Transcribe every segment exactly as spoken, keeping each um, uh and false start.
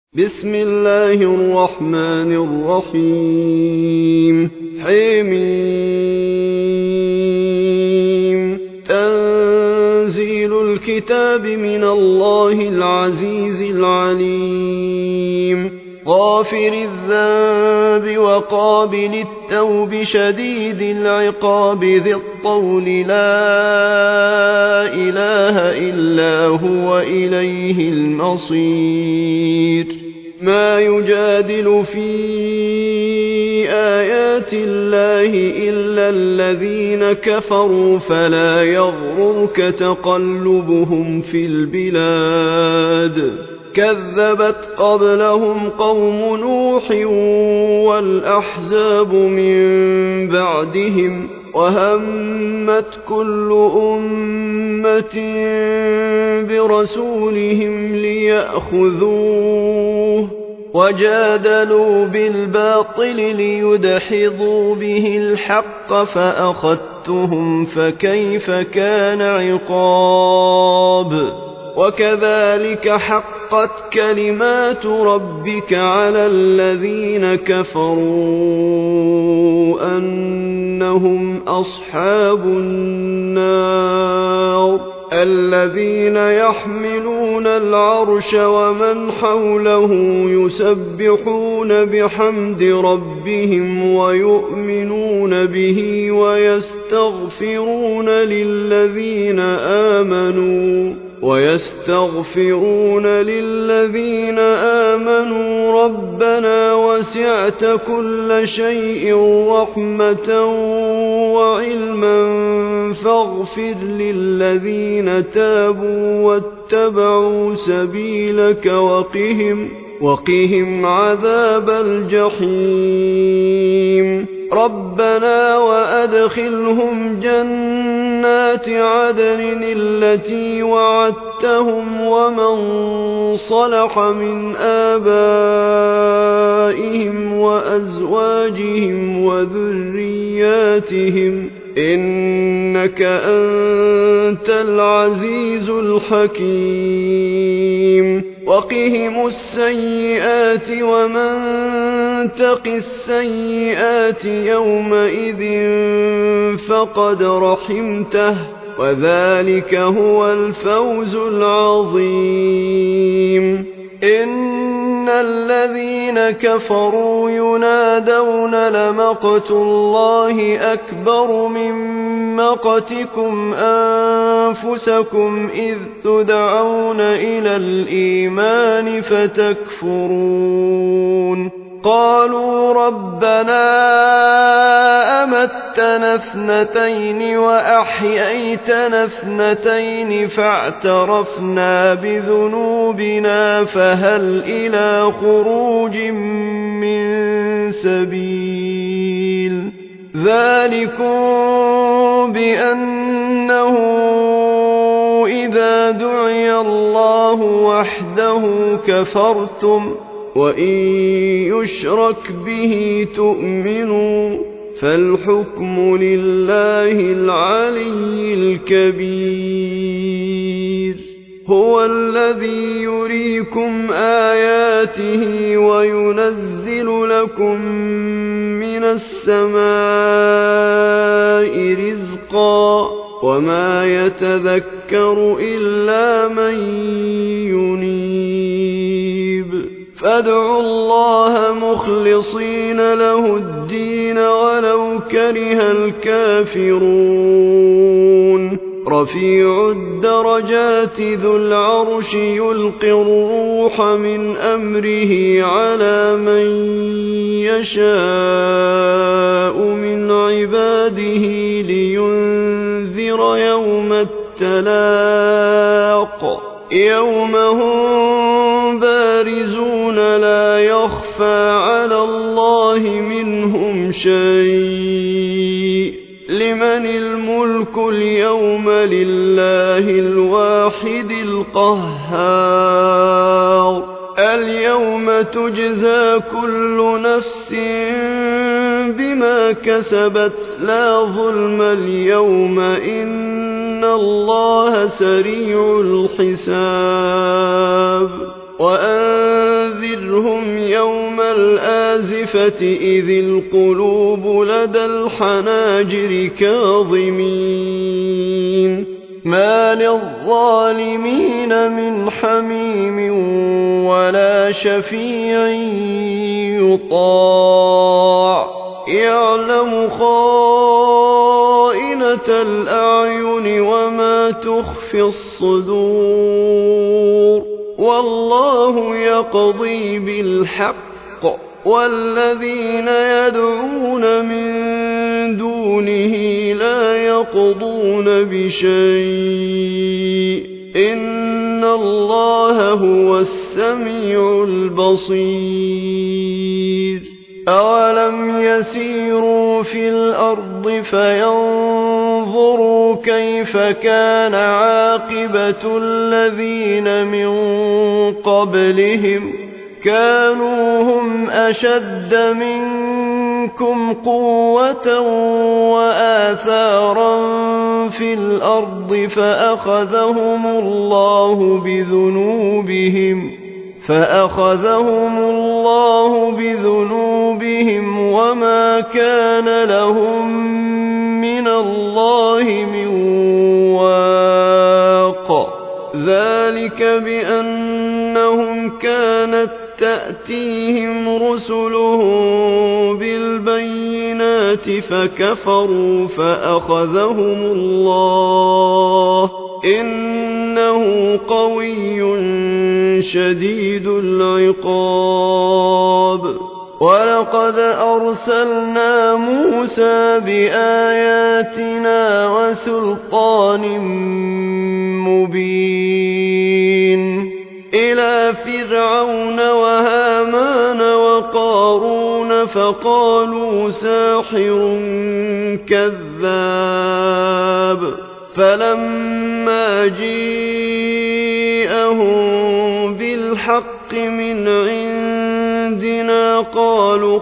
بسم الله الرحمن الرحيم حميم تنزيل الكتاب من الله العزيز العليم غافر الذنب وقابل التوب شديد العقاب ذي الطول لا إله إلا هو إليه المصير ما يجادل في آيات الله إلا الذين كفروا فلا يغررك تقلبهم في البلاد كذبت قبلهم قوم نوح والأحزاب من بعدهم وهمت كل أمة برسولهم ليأخذوه وجادلوا بالباطل ليدحضوا به الحق فأخذتهم فكيف كان عقاب وكذلك حقت كلمات ربك على الذين كفروا أنهم أصحاب النار الذين يحملون العرش ومن حوله يسبحون بحمد ربهم ويؤمنون به ويستغفرون للذين آمنوا ويستغفرون للذين آمنوا ربنا وسعت كل شيء رحمة وعلما فاغفر للذين تابوا واتبعوا سبيلك وقهم وقهم عذاب الجحيم ربنا وأدخلهم جنات عدن التي وعدتهم ومن صلح من آبائهم وأزواجهم وذرياتهم إنك أنت العزيز الحكيم وقهم السيئات ومن تق السيئات يومئذ فقد رحمته وذلك هو الفوز العظيم إن الذين كفروا ينادون لمقت الله أكبر من مقتكم أنفسكم إذ تدعون إلى الإيمان فتكفرون قالوا ربنا أمتنا اثنتين وأحييتنا اثنتين فاعترفنا بذنوبنا فهل إلى خروج من سبيل ذلكم بأنه إذا دعي الله وحده كفرتم وإن يشرك به تؤمنوا فالحكم لله العلي الكبير هو الذي يريكم آياته وينزل لكم من السماء رزقا وما يتذكر إلا من ينيب فادعوا الله مخلصين له الدين ولو كره الكافرون رفيع الدرجات ذو العرش يلقي الروح من أمره على من يشاء من عباده لينذر يوم التلاق يوم هم بارزون لا يخفى على الله منهم شيء لمن الملك اليوم لله الواحد القهار اليوم تجزى كل نفس بما كسبت لا ظلم اليوم إن الله سريع الحساب وأنذر الآزفة إذ القلوب لدى الحناجر كاظمين ما للظالمين من حميم ولا شفيع يطاع يعلم خائنة الأعين وما تخفي الصدور والله يقضي بالحق والذين يدعون من دونه لا يقضون بشيء إن الله هو السميع البصير أولم يسيروا في الأرض فينظروا كيف كان عاقبة الذين من قبلهم كانوا هم أشد منكم قوة وآثارا في الأرض فأخذهم الله بذنوبهم فأخذهم الله بذنوبهم وما كان لهم من الله من واق ذلك بأنهم كانت تأتيهم رسلهم بالبينات فكفروا فأخذهم الله إنه قوي شديد العقاب ولقد أرسلنا موسى بآياتنا وسلطان مبين إلى فرعون وهامان وقارون فقالوا ساحر كذاب فلما جيءهم بالحق من عندنا قالوا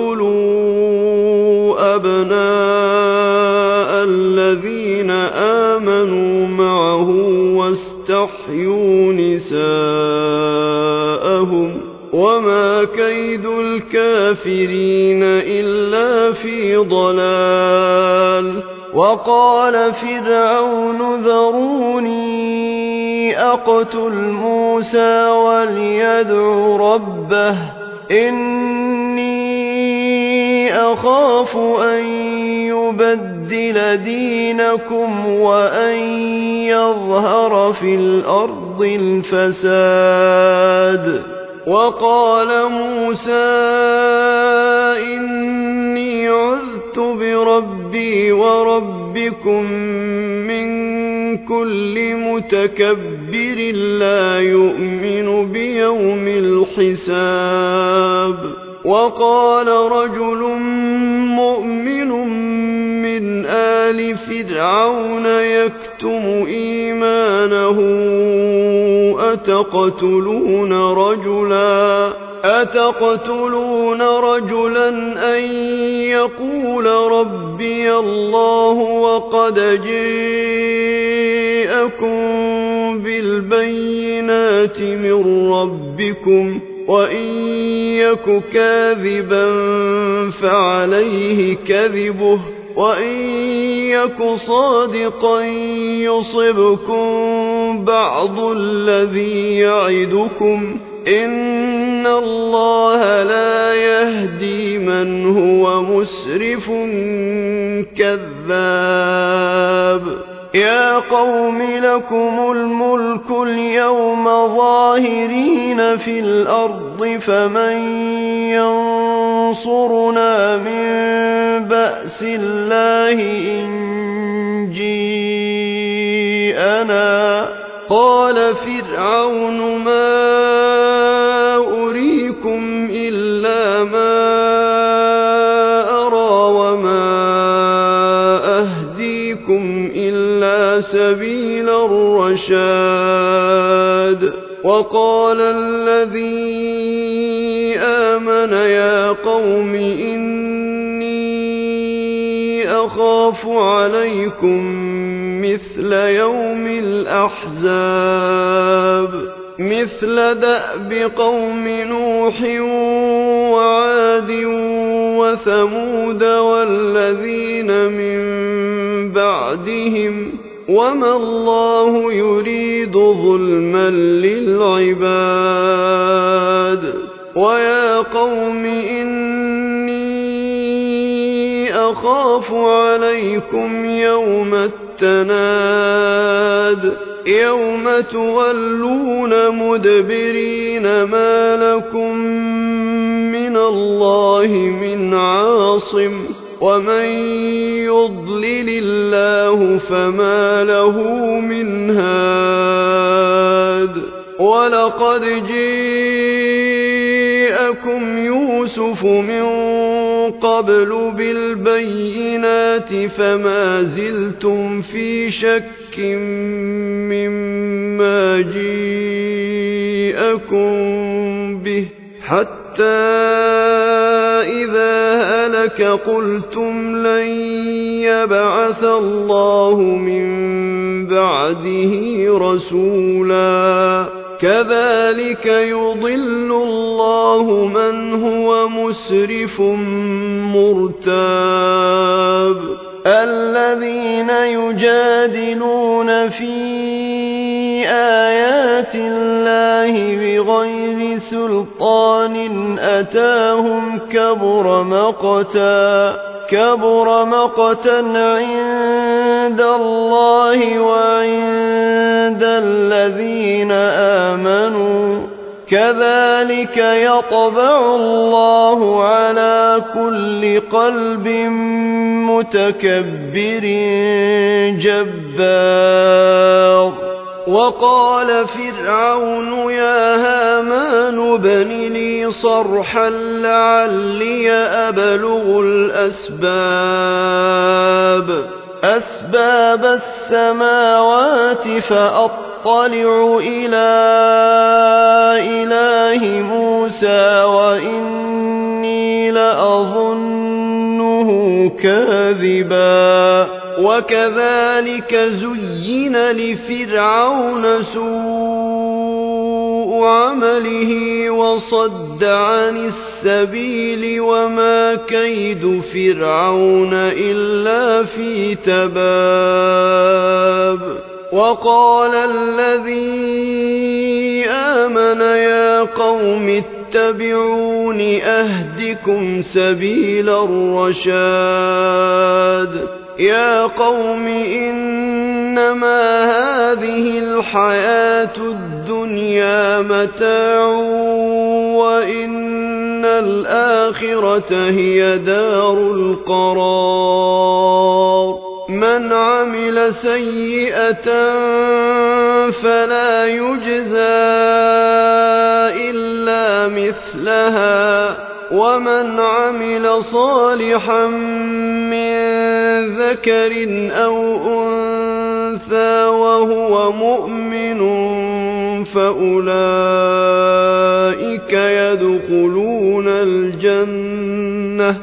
اقتلوا أبناء الذين آمنوا معه واستحيوا نساءهم وما كيد الكافرين إلا في ضلال وقال فرعون ذروني أقتل موسى وليدع ربه إني أخاف أن يبدل دينكم وأن يظهر في الأرض الفساد وقال موسى إني عذت بربي وربكم من كل متكبر لا يؤمن بيوم الحساب وقال رجل مؤمن من آل فرعون يكتم إيمانه أتقتلون رجلا أتقتلون رجلا أن يقول ربي الله وقد جاءكم بالبينات من ربكم وإن يك كاذبا فعليه كذبه وإن يك صادقا يصبكم بعض الذي يعدكم إن الله لا يهدي من هو مسرف كذاب يا قوم لكم الملك اليوم ظاهرين في الأرض فمن ينصرنا من بأس الله إن جيءنا قال فرعون ما أريكم إلا ما أرى وما أهديكم إلا سبيل الرشاد وقال الذي آمن يا قوم إني أخاف عليكم مثل يوم الأحزاب مثل دأب قوم نوح وعاد وثمود والذين من بعدهم وما الله يريد ظلما للعباد ويا قوم إني أخاف عليكم يوم التناد يوم تولون مدبرين ما لكم من الله من عاصم ومن يضلل الله فما له من هاد ولقد جاءكم يوسف من قبل بالبينات فما زلتم في شك مما جاءكم به حتى إذا هلك قلتم لن يبعث الله من بعده رسولا كذلك يضل الله من هو مسرف مرتاب الذين يجادلون في آيات الله بغير سلطان أتاهم كبر مقتا كبر مقتا عند الله وعند الذين آمنوا كذلك يطبع الله على كل قلب متكبر جبار وقال فرعون يا هامان ابن لي صرحا لعلي أبلغ الأسباب أسباب السماوات فأطلع إلى إله موسى وإني لأظنه كاذبا وكذلك زين لفرعون سوء عمله وصد عن السبيل وما كيد فرعون إلا في تباب وقال الذي آمن يا قوم اتبعون أهدكم سبيل الرشاد يا قوم إنما هذه الحياة الدنيا متاع وإن الآخرة هي دار القرار من عمل سيئة فلا يجزى إلا مثلها ومن عمل صالحا من ذكر أو أنثى وهو مؤمن فأولئك يدخلون الجنة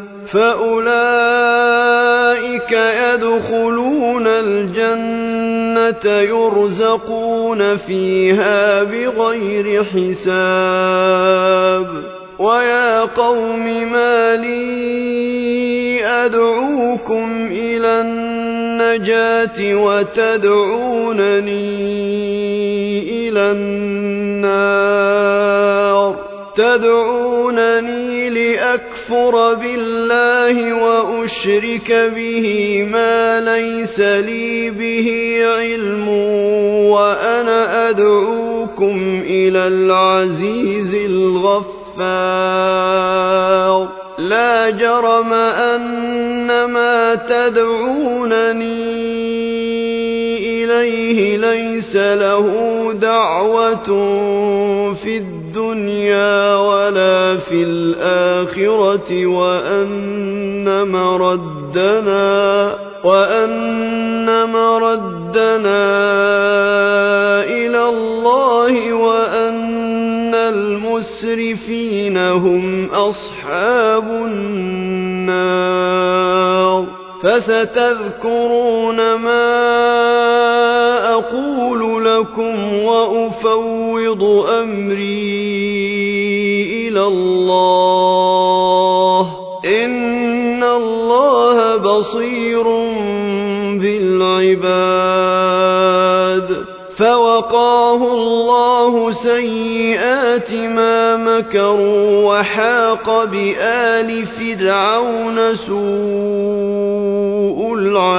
فأولئك يدخلون الجنة يرزقون فيها بغير حساب ويا قوم ما لي أدعوكم إلى النجاة وتدعونني إلى النار تدعونني لأكفر بالله وأشرك به ما ليس لي به علم وأنا أدعوكم إلى العزيز الغفار لا جرم أن ما تدعونني إليه ليس له دعوة في الدنيا ولا في الآخرة وأن مردنا وأن مردنا إلى الله وأن المسرفين هم أصحاب النار فستذكرون ما أقول لكم وأفوض أمري إلى الله إن بصير بالعباد فوقاه الله سيئات ما مكروا وحاق بآل فرعون سوء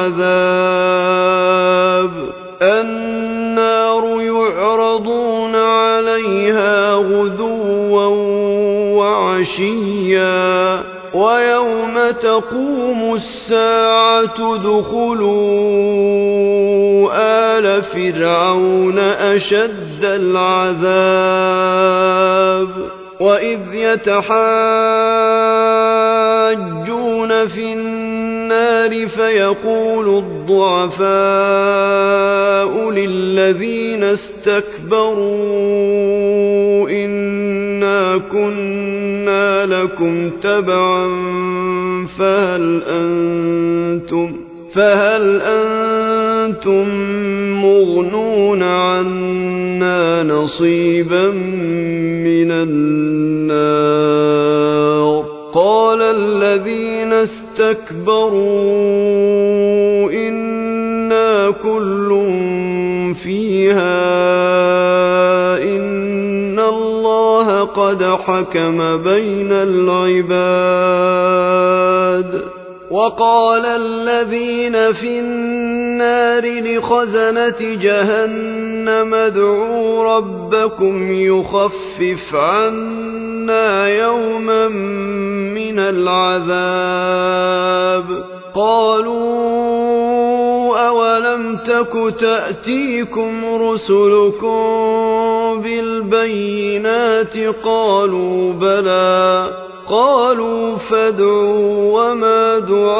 العذاب النار يعرضون عليها غدوا وعشيا ويوم تقوم الساعة ادخلوا آل فرعون أشد العذاب وإذ يتحاجون في النار فيقول الضعفاء للذين استكبروا إنا كنا لكم تبعا فهل أنتم فهل أنتم مغنون عنا نصيبا من النار قال الذين استكبروا إنا كل فيها إن الله قد حكم بين العباد وقال الذين في النار لخزنة جهنم ادعوا ربكم يخفف عنا يوما من العذاب قالوا أولم تك تأتيكم رسلكم بالبينات قالوا بلى قالوا فادعوا وما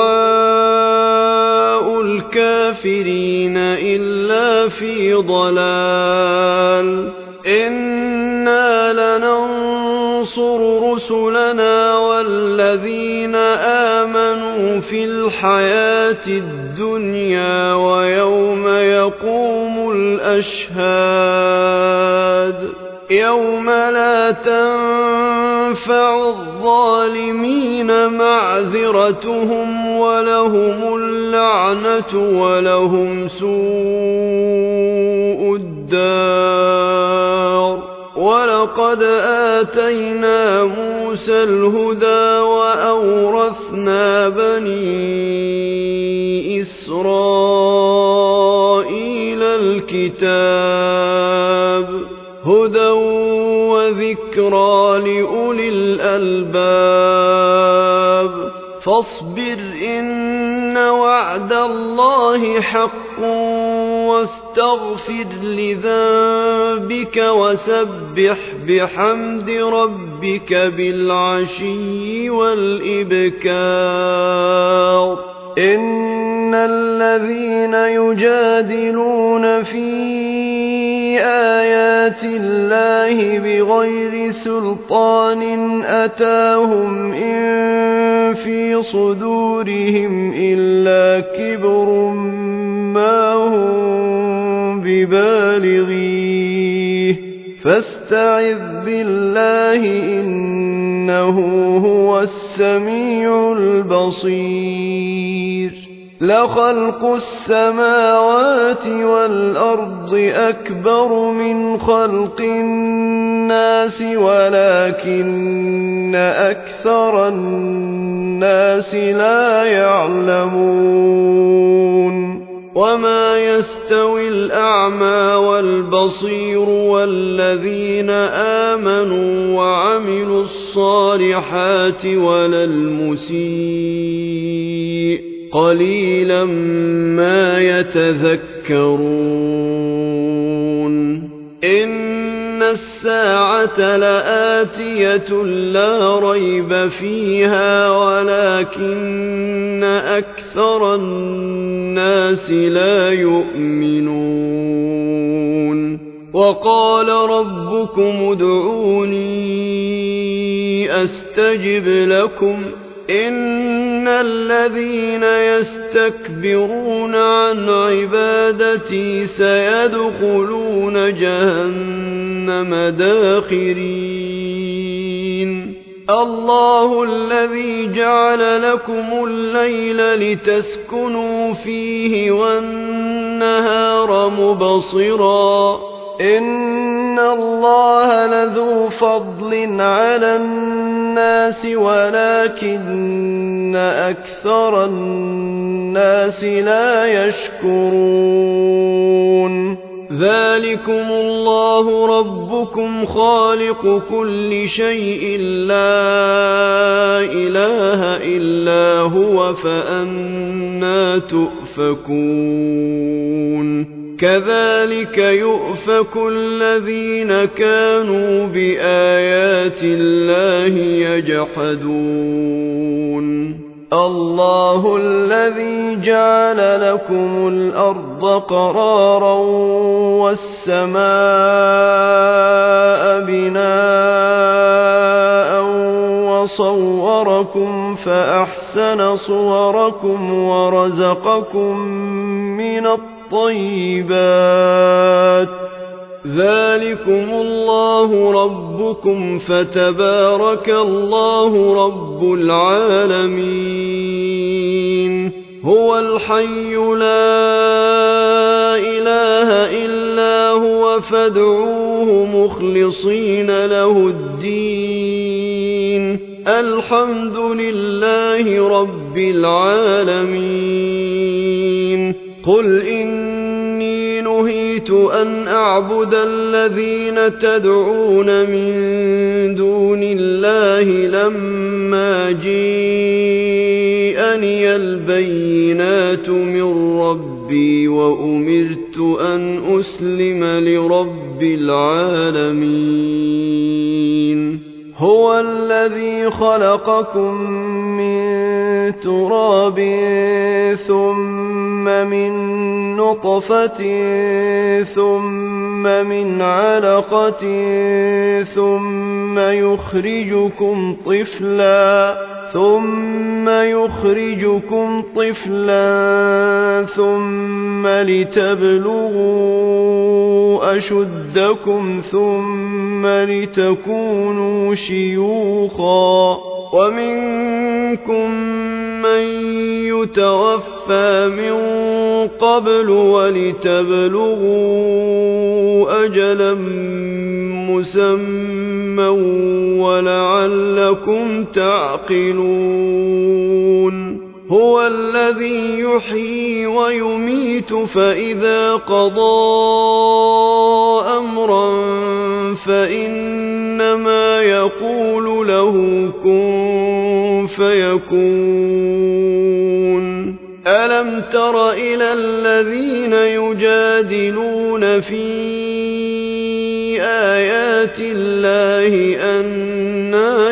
دعاء الكافرين إلا في ضلال إنا لننصر رسلنا والذين آمنوا في الحياة الدنيا ويوم يقوم الأشهاد يوم لا تنفع الظالمين معذرتهم ولهم اللعنة ولهم سوء الدار ولقد آتينا موسى الهدى وأورثنا بني إسرائيل الكتاب هدى وذكرى لأولي الألباب فاصبر إن وعد الله حق واستغفر لذنبك وسبح بحمد ربك بالعشي والإبكار إن الذين يجادلون في آيات الله بغير سلطان أتاهم إن في صدورهم إلا كبر ما هم ببالغيه فاستعذ بالله إنه هو السميع البصير لخلق السماوات والأرض أكبر من خلق الناس ولكن أكثر الناس لا يعلمون وما يستوي الأعمى والبصير والذين آمنوا وعملوا الصالحات ولا المسيء قليلا ما يتذكرون إن الساعة لآتية لا ريب فيها ولكن أكثر الناس لا يؤمنون وقال ربكم ادعوني أستجب لكم إن الذين يستكبرون عن عبادتي سيدخلون جهنم داخرين الله الذي جعل لكم الليل لتسكنوا فيه والنهار مبصرا إن الله لذو فضل على الناس ولكن أكثر الناس لا يشكرون ذلكم الله ربكم خالق كل شيء لا إله إلا هو فأنى تؤفكون كذلك يؤفك الذين كانوا بآيات الله يجحدون الله الذي جعل لكم الأرض قرارا والسماء بناء وصوركم فأحسن صوركم ورزقكم من الطيبات ذلكم الله ربكم فتبارك الله رب العالمين هو الحي لا إله إلا هو فادعوه مخلصين له الدين الحمد لله رب العالمين قل إني نهيت أن أعبد الذين تدعون من دون الله لما جيءني البينات من ربي وأمرت أن أسلم لرب العالمين هو الذي خلقكم من تراب ثم من نطفة ثم من علقة ثم يخرجكم طفلا ثم يخرجكم طفلا ثم لتبلغوا أشدكم ثم لتكونوا شيوخا ومنكم من يتوفى من قبل ولتبلغوا أجلا مسمى ولعلكم تعقلون هو الذي يحيي ويميت فإذا قضى أمرا فإنما يقول له كن فيكون ألم تر إلى الذين يجادلون في آيات الله أنى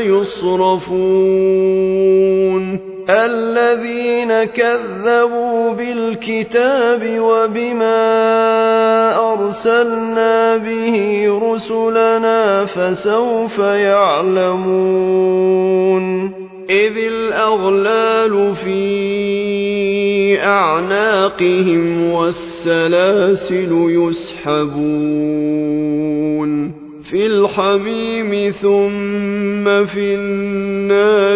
يصرفون الذين كذبوا بالكتاب وبما أرسلنا به رسلنا فسوف يعلمون إذ الأغلال في أعناقهم والسلاسل يسحبون في الحميم ثم في النار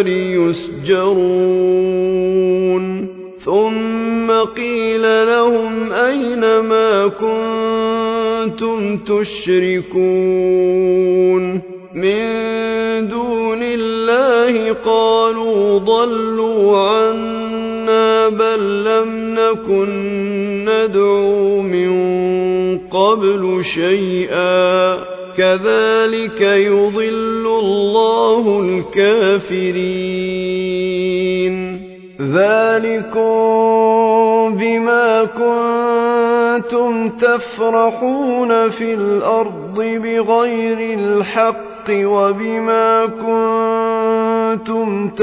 يسجرون ثم قيل لهم أين ما كنتم تشركون من دون الله قالوا ضلوا عنا بل لم نكن ندعو من قبل شيئا كذلك يضل الله الكافرين ذلكم بما كنتم تفرحون في الأرض بغير الحق وبما كنتم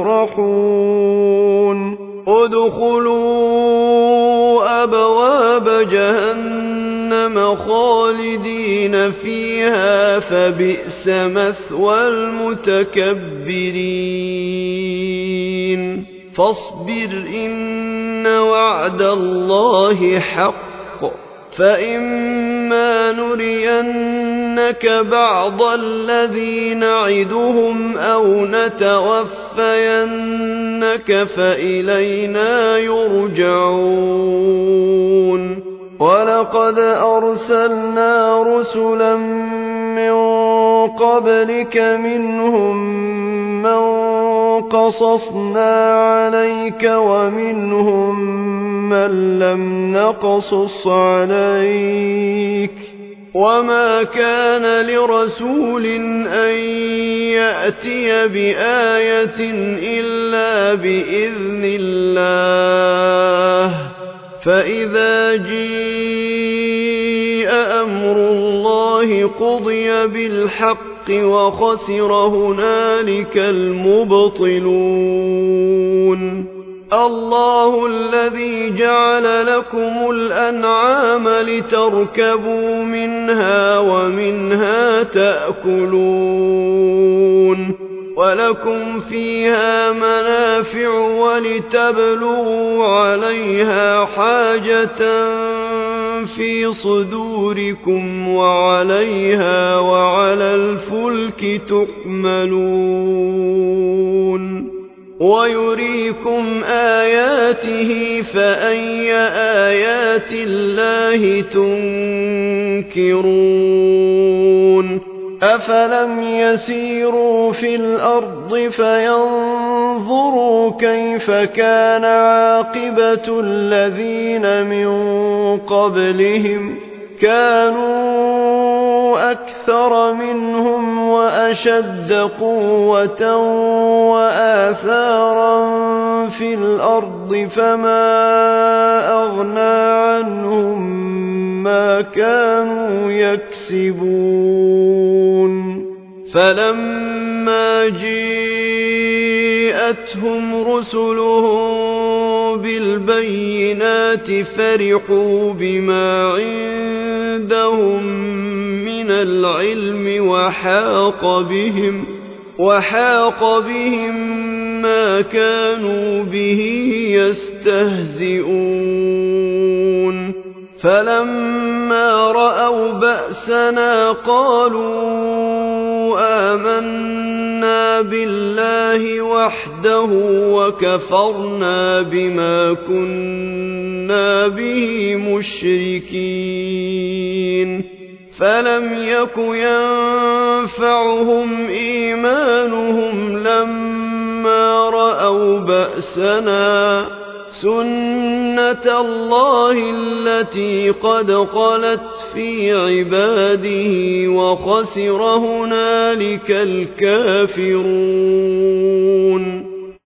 تمرحون ادخلوا أبواب جهنم خالدين فيها فبئس مثوى المتكبرين فاصبر إن وعد الله حق فإما نرين نُنَبِّئَنَّكَ بَعْضَ الَّذِي نَعِدُهُمْ أَوْ نَتَوَفَّيَنَّكَ فَإِلَيْنَا يُرْجَعُونَ وَلَقَدْ أَرْسَلْنَا رُسُلًا مِّن قَبْلِكَ مِنْهُم مَّن قَصَصْنَا عَلَيْكَ وَمِنْهُم مَّن لَّمْ نَقْصُصْ عَلَيْكَ ۗ وَمَا كَانَ لِرَسُولٍ أَن يَأْتِيَ بِآيَةٍ إِلَّا بِإِذْنِ اللَّهِ ۚ فَإِذَا جِاءَ أَمْرُ اللَّهِ قُضِيَ بِالْحَقِّ وَخَسِرَ هُنَالِكَ الْمُبْطِلُونَ اللَّهُ الَّذِي جَعَلَ لَكُمُ الْأَنْعَامَ لِتَرْكَبُوا مِنْهَا وَمِنْهَا تَأْكُلُونَ وَلَكُمْ فِيهَا مَنَافِعُ وَلِتَبْلُغُوا عَلَيْهَا حَاجَةً فِي صُدُورِكُمْ وَعَلَيْهَا وَعَلَى الْفُلْكِ تُحْمَلُونَ وَيُرِيكُمْ آيَاتِهِ فَأَيَّ آيَاتِ اللَّهِ تُنكِرُونَ أَفَلَمْ يَسِيرُوا فِي الْأَرْضِ فَيَنظُرُوا كَيْفَ كَانَ عَاقِبَةُ الَّذِينَ مِن قَبْلِهِمْ ۚ كَانُوا أَكْثَرَ مِنْهُمْ وَأَشَدَّ قُوَّةً وَآثَارًا فِي الْأَرْضِ فَمَا أَغْنَىٰ عَنْهُم مَّا كَانُوا يَكْسِبُونَ فَلَمَّا جَاءَتْهُمْ رُسُلُهُم بِالْبَيِّنَاتِ فَرِحُوا بِمَا عِندَهُم مِّنَ الْعِلْمِ وَحَاقَ بِهِم وَحَاقَ بِهِم مَّا كَانُوا بِهِ يَسْتَهْزِئُونَ فَلَمَّا رَأَوْا بَأْسَنَا قَالُوا آمَنَّا بِاللَّهِ وَحْدَهُ وَكَفَرْنَا بِمَا كُنَّا بِهِ مُشْرِكِينَ فَلَمْ يَكُ يَنفَعُهُمْ إِيمَانُهُمْ لَمَّا رَأَوْا بَأْسَنَا ۖ سُنَّةَ اللَّهِ الَّتِي قَدْ خَلَتْ فِي عِبَادِهِ ۖ وَخَسِرَ هُنَالِكَ الْكَافِرُونَ